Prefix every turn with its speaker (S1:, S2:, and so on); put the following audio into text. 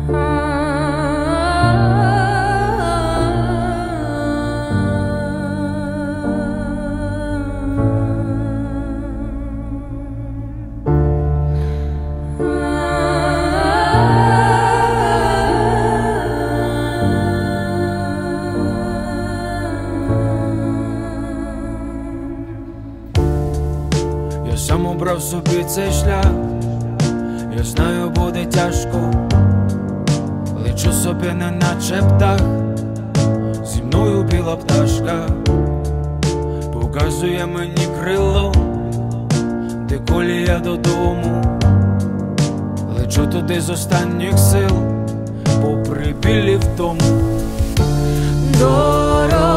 S1: Я сам обрав собі цей шлях, я знаю, буде тяжко, лечу собі неначе птах, зі мною біла пташка, показує мені крило, де колія додому, лечу туди з останніх сил, попри білі втому. Дорога